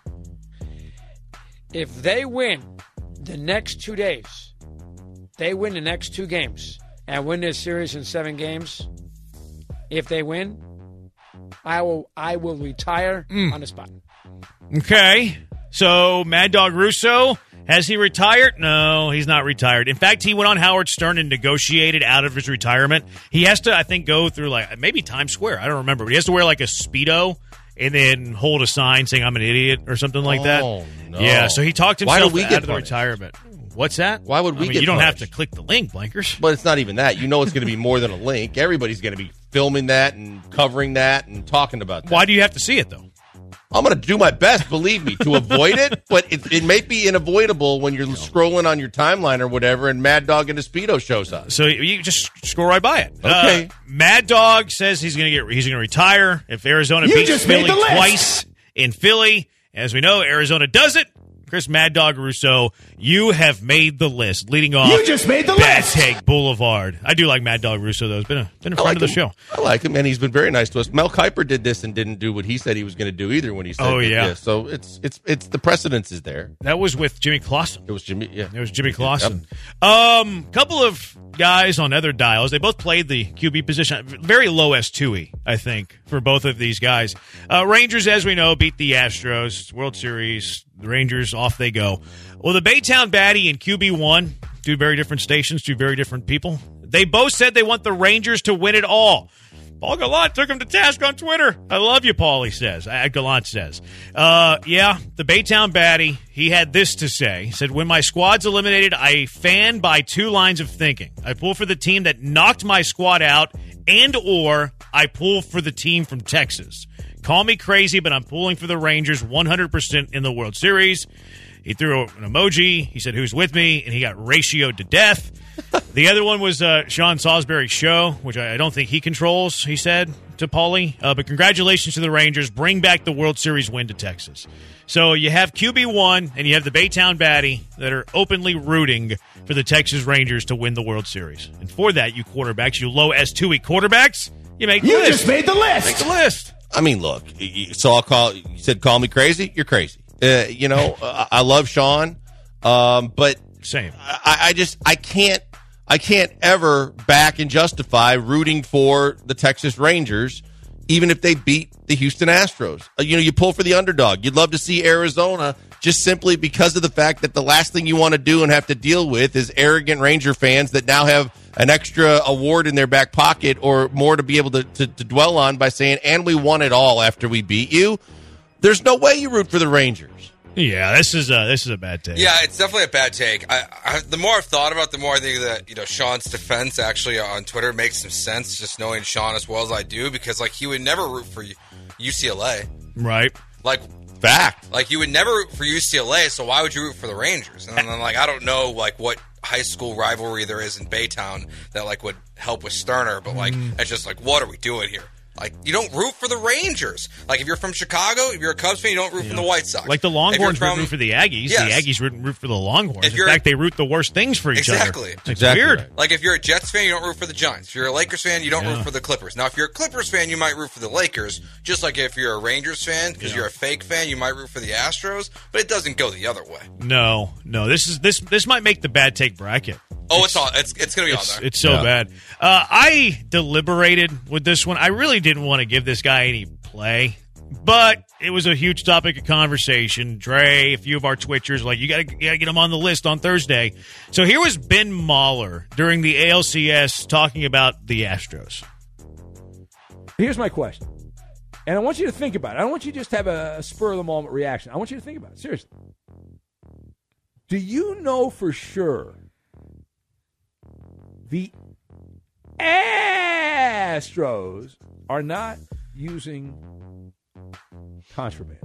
If they win the next 2 days, they win the next 2 games, and win this series in 7 games, if they win, I will retire on the spot. Okay. So, Mad Dog Russo, has he retired? No, he's not retired. In fact, he went on Howard Stern and negotiated out of his retirement. He has to, I think, go through maybe Times Square. I don't remember. But he has to wear a Speedo and then hold a sign saying I'm an idiot or something like that. Oh, no. Yeah, so he talked himself out of the punished? retirement. What's that? Why would we get You don't punished? have to click the link, Blankers. But it's not even that. You know it's going to be more than a link. Everybody's going to be filming that and covering that and talking about that. Why do you have to see it, though? I'm going to do my best, believe me, to avoid it, but it may be unavoidable when you're scrolling on your timeline or whatever and Mad Dog in a Speedo shows up. So you just scroll right by it. Okay. Mad Dog says he's going to retire if Arizona beats Philly twice in Philly. As we know, Arizona does it. Chris Mad Dog Russo, you have made the list. Leading off, you just made the Bad list. Take Boulevard. I do like Mad Dog Russo, though. He's been a friend of the show. I like him, and he's been very nice to us. Mel Kiper did this and didn't do what he said he was going to do either when he said this. So it's the precedence is there. That was with Jimmy Clausen. It was Jimmy, yeah. It was Jimmy Clausen. Yep. Couple of guys on other dials. They both played the QB position. Very low S2E, I think, for both of these guys. Rangers, as we know, beat the Astros. World Series. The Rangers, off they go. Well, the Baytown Baddie and QB1, 2 very different stations, 2 very different people. They both said they want the Rangers to win it all. Paul Gallant took him to task on Twitter. I love you, Paul, he says. Gallant says. The Baytown Baddie, he had this to say. He said, when my squad's eliminated, I fan by 2 lines of thinking. I pull for the team that knocked my squad out and or I pull for the team from Texas. Call me crazy, but I'm pulling for the Rangers 100% in the World Series. He threw an emoji. He said, who's with me? And he got ratioed to death. The other one was Sean Salisbury's show, which I don't think he controls, he said to Paulie. But congratulations to the Rangers. Bring back the World Series win to Texas. So you have QB1 and you have the Baytown Baddie that are openly rooting for the Texas Rangers to win the World Series. And for that, you quarterbacks, you low S2E quarterbacks, you make the list. You just made the list. Make the list. I mean, look, so you said call me crazy? You're crazy. I love Sean, but same. I can't ever back and justify rooting for the Texas Rangers, even if they beat the Houston Astros. You pull for the underdog. You'd love to see Arizona just simply because of the fact that the last thing you want to do and have to deal with is arrogant Ranger fans that now have an extra award in their back pocket or more to be able to dwell on by saying, and we won it all after we beat you. There's no way you root for the Rangers. Yeah, this is a bad take. Yeah, it's definitely a bad take. The more I've thought about it, the more I think that Sean's defense actually on Twitter makes some sense. Just knowing Sean as well as I do, because he would never root for UCLA, right? Fact. You would never root for UCLA, so why would you root for the Rangers? And then I don't know what high school rivalry there is in Baytown that would help with Sterner, but it's just what are we doing here? You don't root for the Rangers. If you're from Chicago, if you're a Cubs fan, you don't root for the White Sox. The Longhorns root for the Aggies. Yes. The Aggies root for the Longhorns. In fact, they root the worst things for each other. It's weird. Right. If you're a Jets fan, you don't root for the Giants. If you're a Lakers fan, you don't root for the Clippers. Now, if you're a Clippers fan, you might root for the Lakers. Just like if you're a Rangers fan, because you're a fake fan, you might root for the Astros. But it doesn't go the other way. No. This might make the bad take bracket. Oh, it's going to be on there. It's so bad. I deliberated with this one. I really didn't want to give this guy any play. But it was a huge topic of conversation. Dre, a few of our Twitchers, like, you gotta get him on the list on Thursday. So here was Ben Mahler during the ALCS talking about the Astros. Here's my question. And I want you to think about it. I don't want you to just have a spur-of-the-moment reaction. I want you to think about it. Seriously. Do you know for sure the Astros are not using contraband?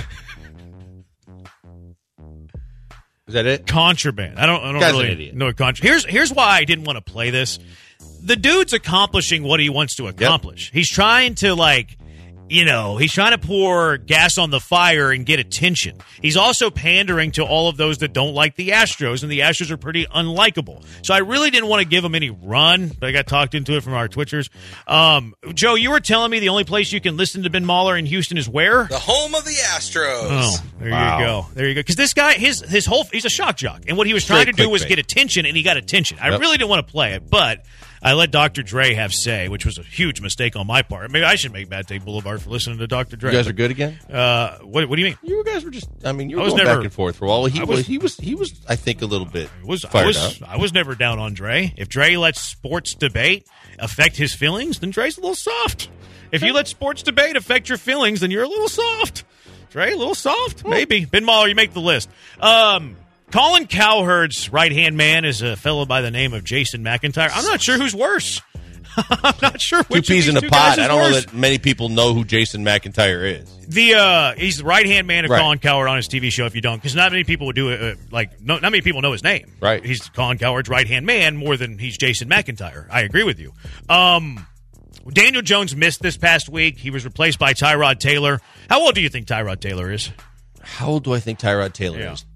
Is that it? Contraband. I don't Guy's really an idiot. know what contraband. Here's why I didn't want to play this. The dude's accomplishing what he wants to accomplish. He's trying to, like, he's trying to pour gas on the fire and get attention. He's also pandering to all of those that don't like the Astros, and the Astros are pretty unlikable. So I really didn't want to give him any run, but I got talked into it from our Twitchers. Joe, you were telling me the only place you can listen to Ben Mahler in Houston is where? The home of the Astros. Oh, there you go. There you go. Because this guy, he's a shock jock, and what he was trying to do was get attention, and he got attention. I really didn't want to play it, but I let Dr. Dre have say, which was a huge mistake on my part. Maybe I should make Bad Take Boulevard for listening to Dr. Dre. You guys are good again? What do you mean? You guys were just, you were I was going never, back and forth for a while. He was, I think, a little bit fired up. I was never down on Dre. If Dre lets sports debate affect his feelings, then Dre's a little soft. If you let sports debate affect your feelings, then you're a little soft. Dre, a little soft? Maybe. Ben Mahler, you make the list. Colin Cowherd's right-hand man is a fellow by the name of Jason McIntyre. I'm not sure who's worse. I'm not sure which two peas in a pod. pod. I don't know that many people know who Jason McIntyre is. He's the right-hand man of Colin Cowherd on his TV show, if you don't, because not many people would do it, not many people know his name. Right. He's Colin Cowherd's right-hand man more than he's Jason McIntyre. I agree with you. Daniel Jones missed this past week. He was replaced by Tyrod Taylor. How old do you think Tyrod Taylor is? How old do I think Tyrod Taylor is?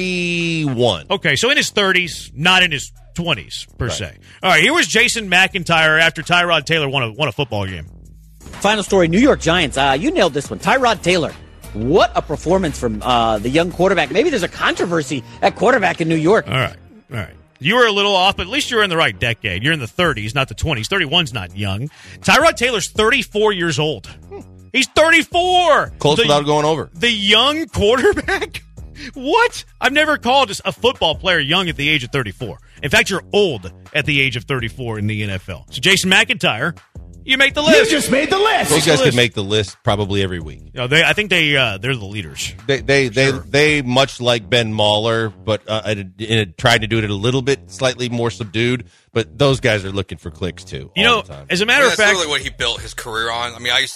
31. Okay, so in his 30s, not in his 20s, per se. All right, here was Jason McIntyre after Tyrod Taylor won a football game. Final story, New York Giants. You nailed this one. Tyrod Taylor. What a performance from the young quarterback. Maybe there's a controversy at quarterback in New York. All right. You were a little off, but at least you're in the right decade. You're in the 30s, not the 20s. 31's not young. Tyrod Taylor's 34 years old. He's 34. Close without going over. The young quarterback? What? I've never called a football player young at the age of 34. In fact, you're old at the age of 34 in the NFL. So Jason McIntyre, you make the list. You just made the list. Those guys could make the list probably every week. No, I think they're the leaders. They much like Ben Mahler, but tried to do it a little bit slightly more subdued. But those guys are looking for clicks too. All the time. As a matter of fact, that's really what he built his career on. I mean, I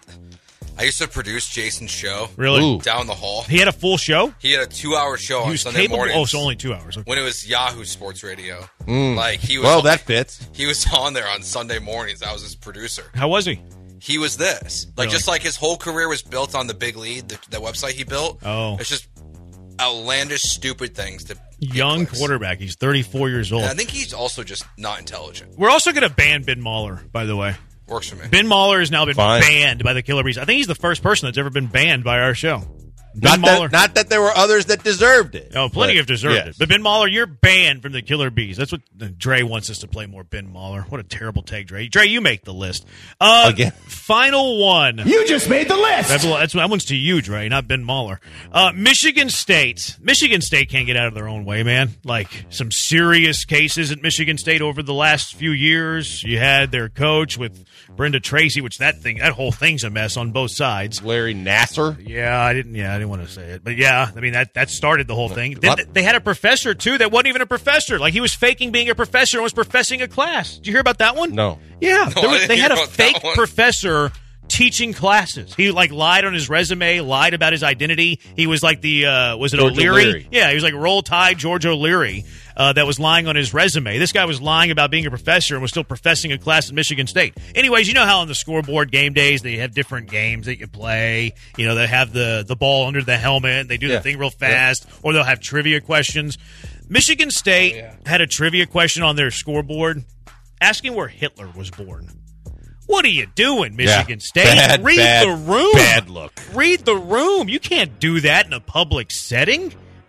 used to produce Jason's show. Really? Down the hall. He had a full show? He had a 2-hour show on Sunday mornings. Oh, so only 2 hours. Okay. When it was Yahoo Sports Radio. He was. Well, that fits. He was on there on Sunday mornings. I was his producer. How was he? He was this. Just like his whole career was built on the Big Lead, the website he built. Oh. It's just outlandish, stupid things to young quarterback. He's 34 years old. And I think he's also just not intelligent. We're also going to ban Ben Mahler, by the way. Works for me. Ben Mahler has now been banned by the Killer Bees. I think he's the first person that's ever been banned by our show. Not that there were others that deserved it. Oh, plenty have deserved it. But Ben Mahler, you're banned from the Killer Bees. That's what Dre wants us to play more Ben Mahler. What a terrible take, Dre. Dre, you make the list. Again. Final one. You just made the list. That one's to you, Dre, not Ben Mahler. Michigan State. Michigan State can't get out of their own way, man. Like, some serious cases at Michigan State over the last few years. You had their coach with Brenda Tracy, which that whole thing's a mess on both sides. Larry Nassar. I didn't want to say it, but yeah, I mean that started the whole thing. They had a professor too that wasn't even a professor. Like, he was faking being a professor and was professing a class. Did you hear about that one? No. Yeah, they had a fake professor teaching classes. He lied on his resume, lied about his identity. He was like was it George O'Leary? Yeah, he was like Roll Tide George O'Leary. That was lying on his resume. This guy was lying about being a professor and was still professing a class at Michigan State. Anyways, you know how on the scoreboard game days they have different games that you play. You know, they have the ball under the helmet. They do the thing real fast, or they'll have trivia questions. Michigan State had a trivia question on their scoreboard asking where Hitler was born. What are you doing, Michigan State? Read the room. Bad look. Read the room. You can't do that in a public setting.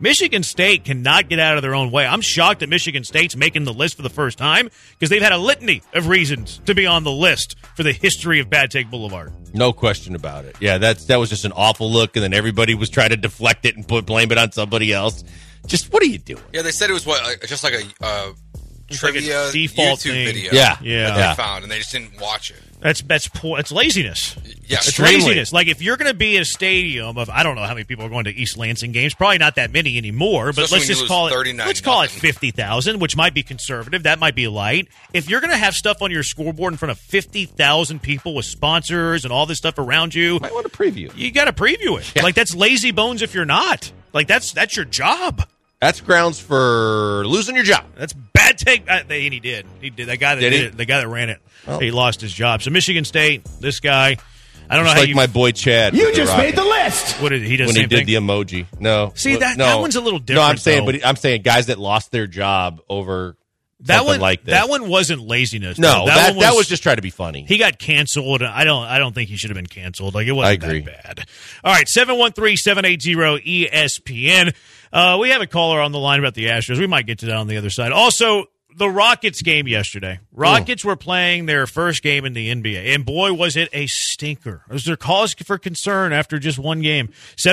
Michigan State cannot get out of their own way. I'm shocked that Michigan State's making the list for the first time because they've had a litany of reasons to be on the list for the history of Bad Take Boulevard. No question about it. Yeah, that was just an awful look, and then everybody was trying to deflect it and blame it on somebody else. Just what are you doing? Yeah, they said it was just like a trivia like a default YouTube thing. video. Yeah. That they found, and they just didn't watch it. That's poor. It's laziness. Yeah, it's extremely. laziness. Like if you're going to be a stadium of, I don't know how many people are going to East Lansing games. Probably not that many anymore. But Especially let's when you just call it. lose Let's call it 50,000, which might be conservative. That might be light. If you're going to have stuff on your scoreboard in front of 50,000 people with sponsors and all this stuff around you, Might want to preview. You got to preview it. Yeah. Like that's lazy bones. If you're not, like that's your job. That's grounds for losing your job. That's bad take. And he did. He did. That guy that Did he? did it, the guy that ran it, Oh. he lost his job. So Michigan State, this guy, I don't know Just how like you. my boy Chad. You with just made the Rockets. list. What did he do? When the he same did thing? the emoji. No. See, that no. one's a little No, different. I'm saying, though. but I'm saying guys that lost their job over that something one like this. That one wasn't laziness. No, though. that was just trying to be funny. He got canceled. I don't think he should have been canceled. Like it I wasn't agree. that bad. All right, 713-780-ESPN. We have a caller on the line about the Astros. We might get to that on the other side. Also, the Rockets game yesterday. Rockets were playing their first game in the NBA, and boy, was it a stinker. Was there cause for concern after just one game?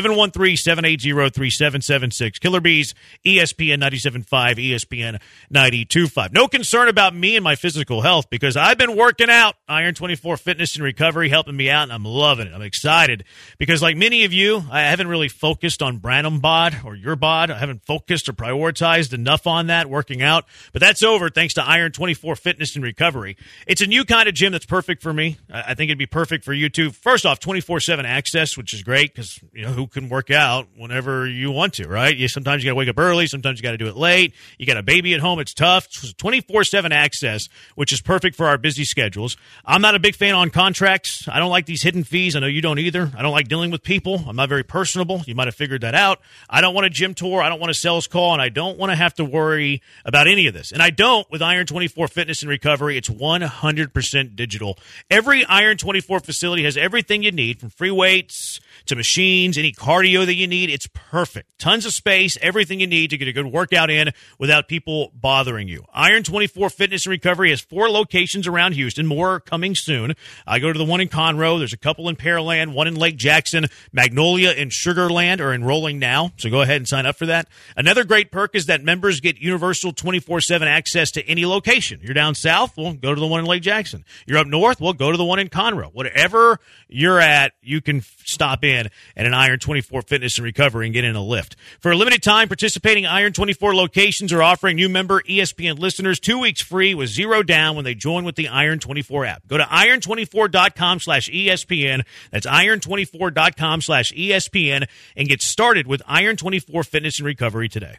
713-780-3776. Killer Bees, ESPN 97.5, ESPN 92.5. No concern about me and my physical health because I've been working out. Iron 24 Fitness and Recovery helping me out, and I'm loving it. I'm excited because like many of you, I haven't really focused on Branham bod or your bod. I haven't focused or prioritized enough on that, working out. But that's over thanks to Iron 24 Fitness and Recovery. It's a new kind of gym that's perfect for me. I think it'd be perfect for you too. First off, 24/7 access, which is great because who can work out whenever you want to, right? Sometimes you got to wake up early, sometimes you got to do it late. You got a baby at home, it's tough. 24/7 access, which is perfect for our busy schedules. I'm not a big fan on contracts. I don't like these hidden fees. I know you don't either. I don't like dealing with people. I'm not very personable. You might have figured that out. I don't want a gym tour. I don't want a sales call, and I don't want to have to worry about any of this. And I don't with Iron 24 Fitness and Recovery. It's 100% digital. Every Iron 24 facility has everything you need, from free weights to machines, any cardio that you need. It's perfect. Tons of space, everything you need to get a good workout in without people bothering you. Iron 24 Fitness and Recovery has 4 locations around Houston. More are coming soon. I go to the one in Conroe. There's a couple in Pearland, one in Lake Jackson. Magnolia and Sugarland are enrolling now, so go ahead and sign up for that. Another great perk is that members get universal 24/7 access to any location. You're down south, well, go to the one in Lake Jackson. You're up north, well, go to the one in Conroe. Whatever you're at, you can stop in at an Iron 24 Fitness and Recovery and get in a lift. For a limited time, participating Iron 24 locations are offering new member ESPN listeners 2 weeks free with $0 down when they join with the Iron 24 app. Go to iron24.com/ESPN. That's iron24.com/ESPN and get started with Iron 24 Fitness and Recovery today.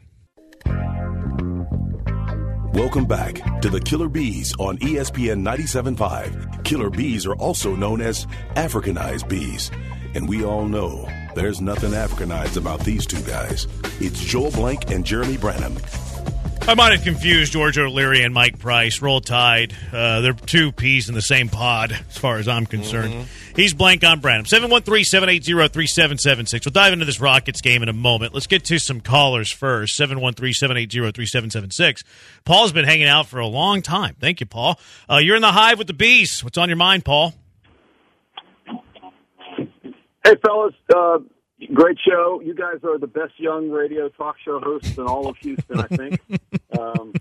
Welcome back to the Killer Bees on ESPN 97.5. Killer bees are also known as Africanized bees. And we all know there's nothing Africanized about these two guys. It's Joel Blank and Jeremy Branham. I might have confused George O'Leary and Mike Price. Roll Tide. They're two peas in the same pod, as far as I'm concerned. He's Blank on Branham. 713-780-3776. We'll dive into this Rockets game in a moment. Let's get to some callers first. 713-780-3776. Paul's been hanging out for a long time. Thank you, Paul. You're in the hive with the bees. What's on your mind, Paul? Hey, fellas. Great show. You guys are the best young radio talk show hosts in all of Houston, I think. All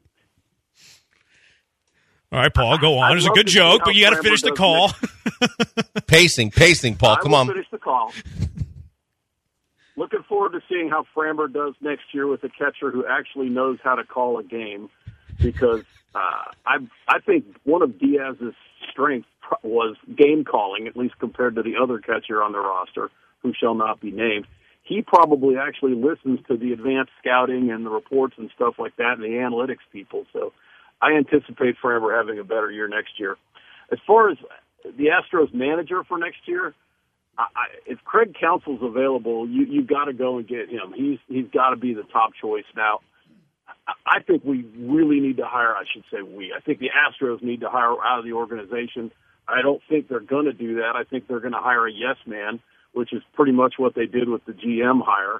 right, Paul, go on. It was a good joke, but you got to finish the call. Pacing, Paul. Come on. Finish the call. Looking forward to seeing how Framber does next year with a catcher who actually knows how to call a game, because I think one of Diaz's strengths was game calling, at least compared to the other catcher on the roster, who shall not be named. He probably actually listens to the advanced scouting and the reports and stuff like that and the analytics people. So I anticipate Framber having a better year next year. As far as the Astros manager for next year, if Craig Counsell's available, you've got to go and get him. He's got to be the top choice. Now, I think we really need to hire, I think the Astros need to hire out of the organization. I don't think they're going to do that. I think they're going to hire a yes man, which is pretty much what they did with the GM hire.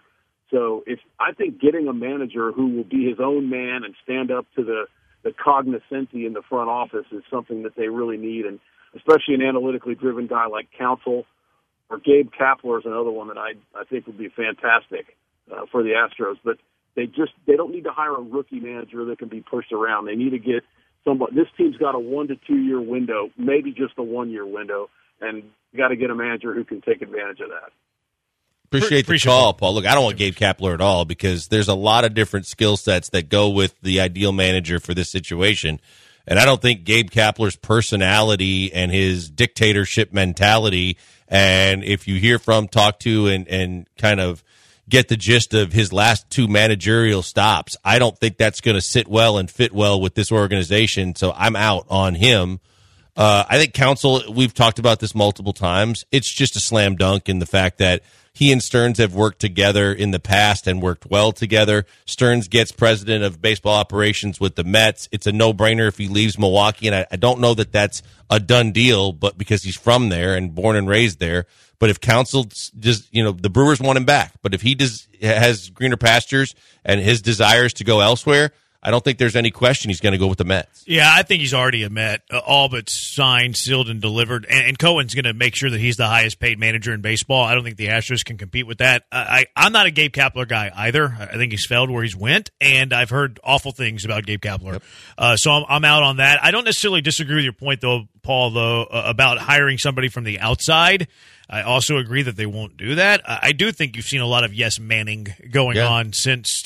So I think getting a manager who will be his own man and stand up to the cognoscenti in the front office is something that they really need, and especially an analytically driven guy like Counsell or Gabe Kapler is another one that I think would be fantastic for the Astros. But they don't need to hire a rookie manager that can be pushed around. They need to get somebody. This team's got a 1 to 2 year window, maybe just a 1 year window, and you got to get a manager who can take advantage of that. Appreciate the call, Paul. Look, I don't want Gabe Kapler at all because there's a lot of different skill sets that go with the ideal manager for this situation. And I don't think Gabe Kapler's personality and his dictatorship mentality, and if you hear from, talk to, and kind of get the gist of his last 2 managerial stops, I don't think that's going to sit well and fit well with this organization. So I'm out on him. I think Counsell, we've talked about this multiple times. It's just a slam dunk in the fact that he and Stearns have worked together in the past and worked well together. Stearns gets president of baseball operations with the Mets. It's a no-brainer if he leaves Milwaukee, and I don't know that that's a done deal, but because he's from there and born and raised there. But if Counsell just, the Brewers want him back. But if he has greener pastures and his desires to go elsewhere, I don't think there's any question he's going to go with the Mets. Yeah, I think he's already a Met, all but signed, sealed, and delivered. And Cohen's going to make sure that he's the highest paid manager in baseball. I don't think the Astros can compete with that. I'm not a Gabe Kapler guy either. I think he's failed where he's went, and I've heard awful things about Gabe Kapler. Yep. So I'm out on that. I don't necessarily disagree with your point, though, Paul, about hiring somebody from the outside. I also agree that they won't do that. I do think you've seen a lot of yes-manning going on since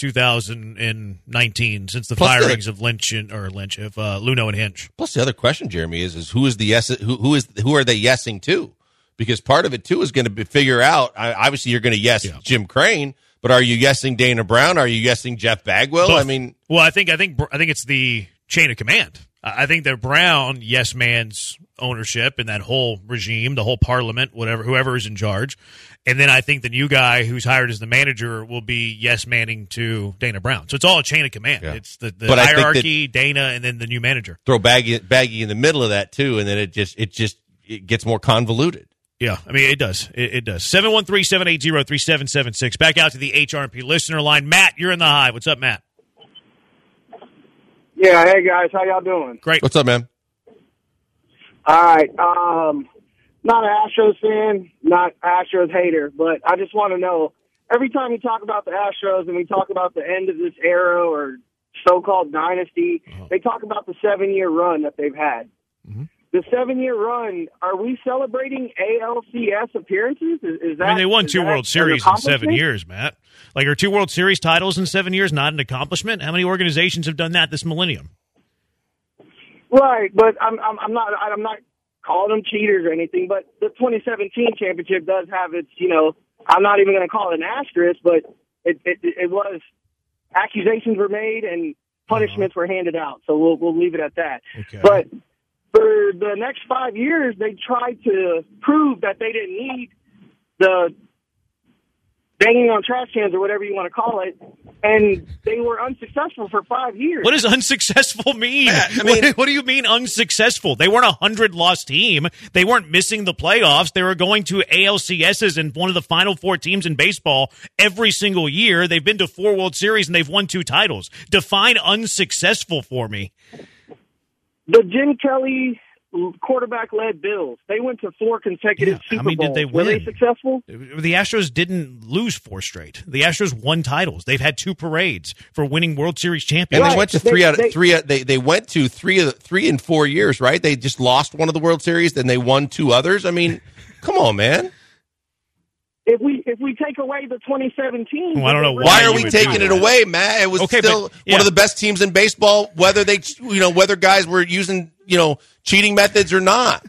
2019, since the firings of Luhnow and Hinch. Plus, the other question, Jeremy, is who are they yesing to? Because part of it too is going to be figure out. Obviously, you're going to yes Jim Crane, but are you yesing Dana Brown? Are you yesing Jeff Bagwell? Both. I mean, well, I think it's the chain of command. I think that Brown yes man's ownership and that whole regime, the whole parliament, whoever is in charge. And then I think the new guy who's hired as the manager will be yes manning to Dana Brown. So it's all a chain of command. Yeah. It's the hierarchy, Dana, and then the new manager. Throw Baggy in the middle of that too, and then it gets more convoluted. Yeah, I mean, it does. It does. 713-780-3776. Back out to the HRP listener line. Matt, you're in the Hive. What's up, Matt? Yeah, hey guys, how y'all doing? Great. What's up, man? All right, not an Astros fan, not Astros hater, but I just want to know, every time we talk about the Astros and we talk about the end of this era or so-called dynasty, they talk about the 7-year run that they've had. Mm-hmm. The 7-year run, are we celebrating ALCS appearances? Is that? I mean, they won 2 World Series in 7 years, Matt. Like, are 2 World Series titles in 7 years not an accomplishment? How many organizations have done that this millennium? Right, but I'm not calling them cheaters or anything. But the 2017 championship does have its, I'm not even going to call it an asterisk, but it was, accusations were made and punishments were handed out. So we'll leave it at that. Okay. But for the next 5 years, they tried to prove that they didn't need the banging on trash cans or whatever you want to call it, and they were unsuccessful for 5 years. What does unsuccessful mean? What do you mean unsuccessful? They weren't a 100-loss team. They weren't missing the playoffs. They were going to ALCSs and one of the Final Four teams in baseball every single year. They've been to 4 World Series, and they've won 2 titles. Define unsuccessful for me. The Jim Kelly quarterback-led Bills, they went to 4 consecutive Super Bowls. How many did they win? Were they successful? The Astros didn't lose 4 straight. The Astros won titles. They've had 2 parades for winning World Series champions. And they went to 3 out of 3. They went to 3 in 4 years, right? They just lost one of the World Series, then they won 2 others. I mean, come on, man. If we take away the 2017, I don't know why are we taking it away, Matt? It was still one of the best teams in baseball, whether whether guys were using cheating methods or not.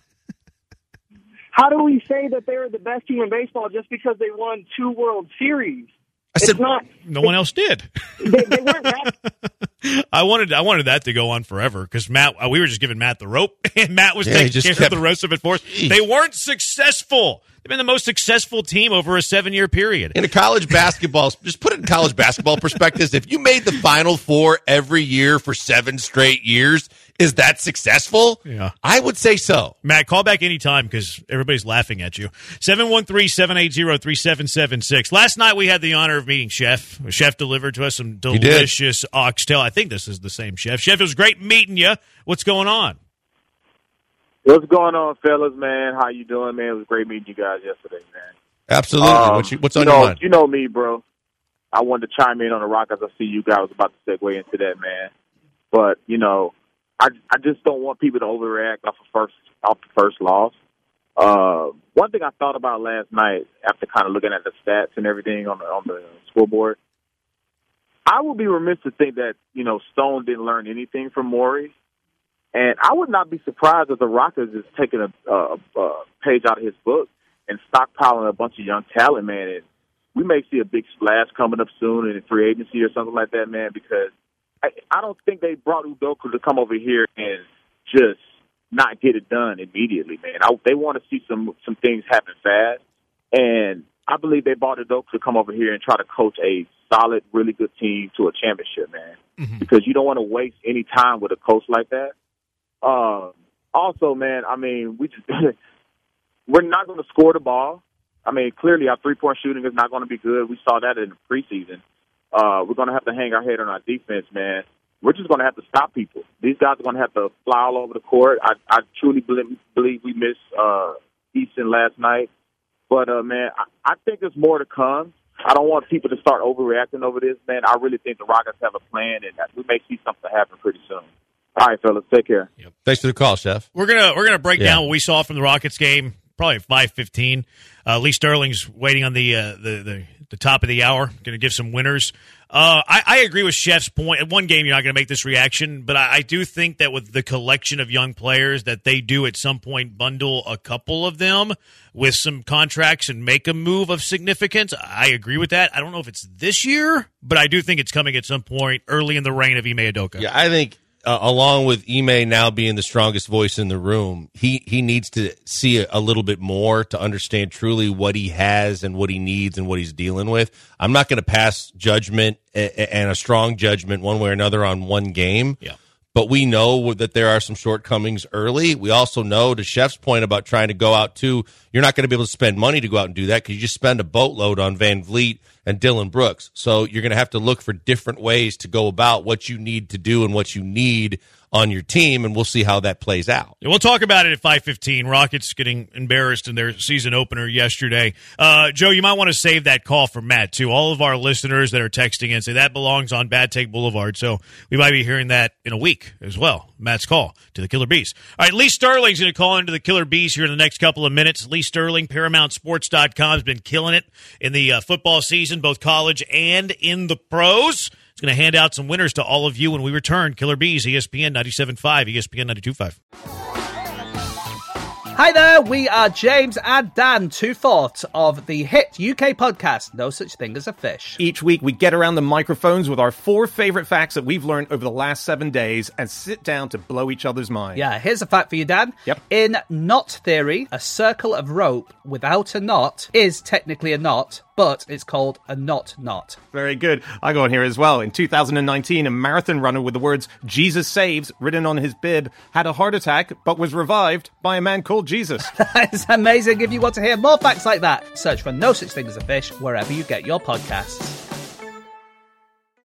How do we say that they were the best team in baseball just because they won 2 World Series? No one else did. They weren't that. I wanted that to go on forever because Matt. We were just giving Matt the rope, and Matt was taking care of the rest of it for us. They weren't successful. They've been the most successful team over a 7-year period. In a college basketball, just put it in college basketball perspective. If you made the Final Four every year for 7 straight years, Is that successful? Yeah. I would say so. Matt, call back anytime because everybody's laughing at you. 713-780-3776. Last night we had the honor of meeting Chef. Chef delivered to us some delicious oxtail. I think this is the same Chef. Chef, it was great meeting you. What's going on? What's going on, fellas, man? How you doing, man? It was great meeting you guys yesterday, man. Absolutely. What's on your mind? You know me, bro. I wanted to chime in on the Rockets. I see you guys about to segue into that, man. But, I just don't want people to overreact off the first loss. One thing I thought about last night after kind of looking at the stats and everything on the scoreboard, I would be remiss to think that, Stone didn't learn anything from Morey. And I would not be surprised if the Rockets is taking a page out of his book and stockpiling a bunch of young talent, man. And we may see a big splash coming up soon in the free agency or something like that, man, because I don't think they brought Udoka to come over here and just not get it done immediately, man. They want to see some things happen fast. And I believe they brought Udoka to come over here and try to coach a solid, really good team to a championship, man, because you don't want to waste any time with a coach like that. Also, man, we're not going to score the ball. Clearly our three-point shooting is not going to be good. We saw that in the preseason. We're going to have to hang our head on our defense, man. We're just going to have to stop people. These guys are going to have to fly all over the court. I truly believe we missed Easton last night. But, man, I think there's more to come. I don't want people to start overreacting over this, man. I really think the Rockets have a plan, and we may see something happen pretty soon. All right, fellas, take care. Yep. Thanks for the call, Chef. We're gonna break down what we saw from the Rockets game, probably at 5:15. Lee Sterling's waiting on the top of the hour. Going to give some winners. I agree with Chef's point. At one game, you're not going to make this reaction, but I do think that with the collection of young players that they do at some point bundle a couple of them with some contracts and make a move of significance. I agree with that. I don't know if it's this year, but I do think it's coming at some point early in the reign of Ime Udoka. Yeah, I think along with Ime now being the strongest voice in the room, he needs to see a little bit more to understand truly what he has and what he needs and what he's dealing with. I'm not going to pass judgment and a strong judgment one way or another on one game. Yeah. But we know that there are some shortcomings early. We also know, to Chef's point about trying to go out too, you're not going to be able to spend money to go out and do that because you just spend a boatload on Van Vliet and Dillon Brooks. So you're going to have to look for different ways to go about what you need to do and what you need on your team, and we'll see how that plays out. Yeah, we'll talk about it at 5:15. Rockets getting embarrassed in their season opener yesterday. Joe, you might want to save that call for Matt, too. All of our listeners that are texting in say that belongs on Bad Take Boulevard, so we might be hearing that in a week as well. Matt's call to the Killer Bees. All right, Lee Sterling's going to call into the Killer Bees here in the next couple of minutes. Lee Sterling, ParamountSports.com, has been killing it in the football season, both college and in the pros. He's going to hand out some winners to all of you when we return. Killer Bees, ESPN 97.5, ESPN 92.5. Hi there, we are James and Dan, two-fourths of the hit UK podcast, No Such Thing as a Fish. Each week we get around the microphones with our 4 favorite facts that we've learned over the last 7 days and sit down to blow each other's minds. Yeah, here's a fact for you, Dan. Yep. In knot theory, a circle of rope without a knot is technically a knot, but it's called a knot. Very good. I got one here as well. In 2019, a marathon runner with the words "Jesus saves" written on his bib had a heart attack but was revived by a man called Jesus. That's amazing. If you want to hear more facts like that, search for No Such Thing as a Fish wherever you get your podcasts.